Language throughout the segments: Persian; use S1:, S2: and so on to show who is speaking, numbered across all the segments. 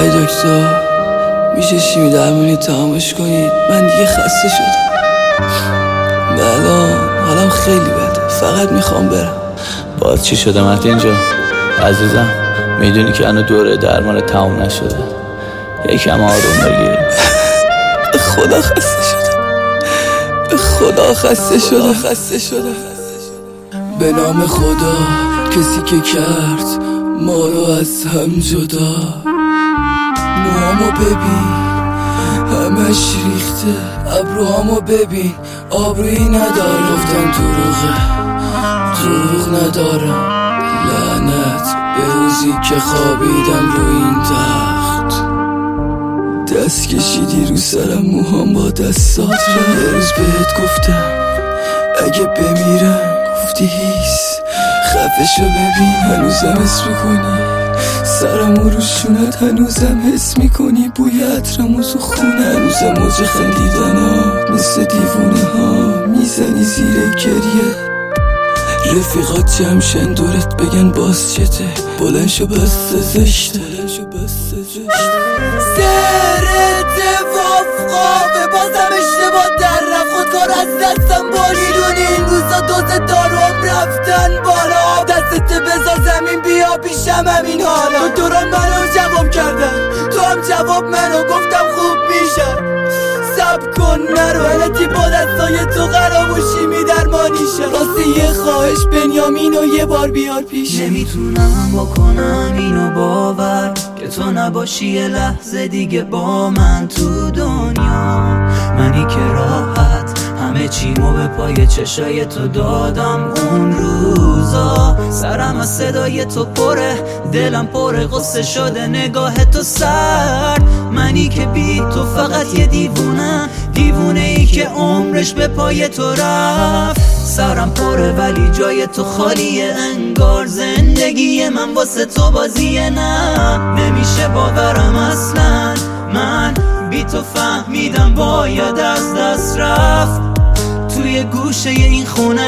S1: آقای دکتر میشه شیمی درمونی تمامش کنید؟ من دیگه خسته شدم. الان حالم خیلی بده، فقط میخوام برم.
S2: باز چی شده متین جان؟ عزیزم میدونی که هنو دوره درمان تمام نشده، یکم آروم بگیر.
S1: به خدا خسته شدم، به خدا خسته شدم. به نام خدا کسی که کرد ما رو از هم جدا. موهامو ببین همش ریخته، ابروهامو ببین آبرویی نداره. گفتم دروغ ندارم. لعنت به روزی که خوابیدم رو این تخت. دست کشیدی رو سرم، موهام با دستات رفت. یه روز بهت گفتم اگه بمیرم، گفتی هیس. خفشو ببین هنوزم حس میکنی، سرمو رو شونت هنوزم حس میکنی، بوی عطرمو تو خونه هنوزم. موج خندیدنات مثل دیوونه ها میزنی زیر گریه. رفیقات جمشن دورت بگن باز چته، بلند شو بس زشته.
S3: سرت وفقافه بازم اشتباه در رفت، خودکار از دستم باری. میدونی این روزا دوز داروم رفتن بالا، دستت بذار زمین بیا پیشم همین حالا. دوران منو جواب کردن، تو هم جواب منو، گفتم خوب میشه. سب کن نرو علتی با دستای تو قراموشی میدرمانیشه. راسته یه خواهش بنیامینو یه بار بیار پیشه.
S4: نمیتونم بکنم اینو باور که تو نباشی یه لحظه دیگه با من تو دنیا. منی که راحت همه چیمو به پای چشای تو دادم اون روزا. سرم از صدای تو پره، دلم پره غصه شده نگاه تو سرد. منی که بی تو فقط یه دیوونه ای که عمرش به پای تو رفت. سرم پره ولی جای تو خالیه، انگار زندگی من واسه تو بازیه. نه نمیشه باورم اصلا، من بی تو فهمیدم باید از دست رفت. توی گوشه این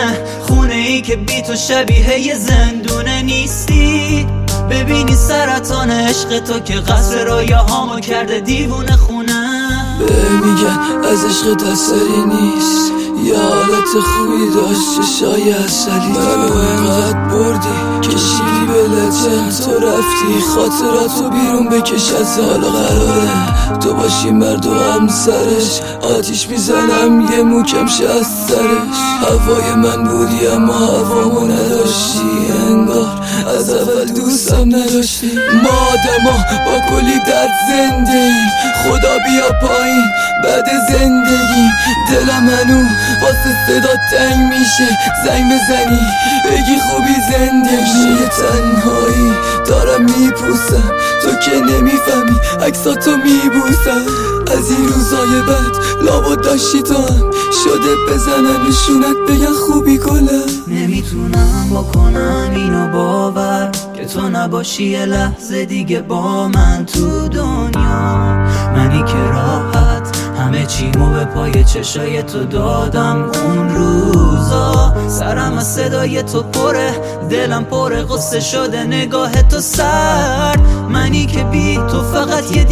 S4: خونه ای که بی تو شبیه یه زندونه نیستی. ببینی سرطان عشق تو که قصر رویاهامو کرده دیوونه خونه.
S1: میگن از عشق تسری نیست، یه حالت خوبی داشت چشای اصلی. منو اینقدر بردی کشیدی به لجن، تو رفتی خاطراتو بیرون بکش از حالا. قراره تو باشی مرد و همسرش، آتیش میزنم یه موکم شه از سرش. هوای من بودی اما هوامو نداشتی، انگار از اول دوستم نداشتی. ما آدما با کلی درد زنده، خدا بیا پایین بعد زندگی. دلم هنو واسه صدا تنگ میشه، زنگ بزنی بگی خوبی زندگی. تنهایی دارم میپوسم، تو که نمیفهمی عکساتو میبوسم. از این روزای بد لابد داشتی تو هم شده بزنم نشونت بگن خوبی گلم.
S4: نمیتونم بکنم اینو باور که تو نباشی یه لحظه دیگه با من تو دنیا. منی که راحت همه چیمو به پای چشای تو دادم اون روزا. سرم از صدای تو پره، دلم پره غصه شده نگاه تو سرد. منی که بی تو فقط یه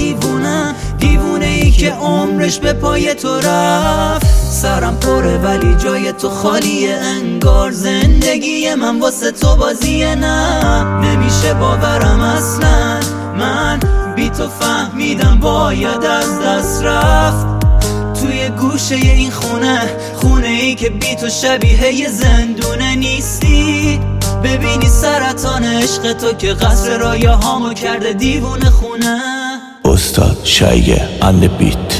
S4: دیوونه ای که عمرش به پای تو رفت. سرم پره ولی جای تو خالیه، انگار زندگی من واسه تو بازیه. نه نمیشه باورم اصلا، من بی تو فهمیدم باید از دست رفت. توی گوشه این خونه ای که بی تو شبیه یه زندونه نیستی. ببینی سرطان عشق تو که قصر رویاهامو کرده دیوونه خونه.
S2: استاد شایع اند بیت.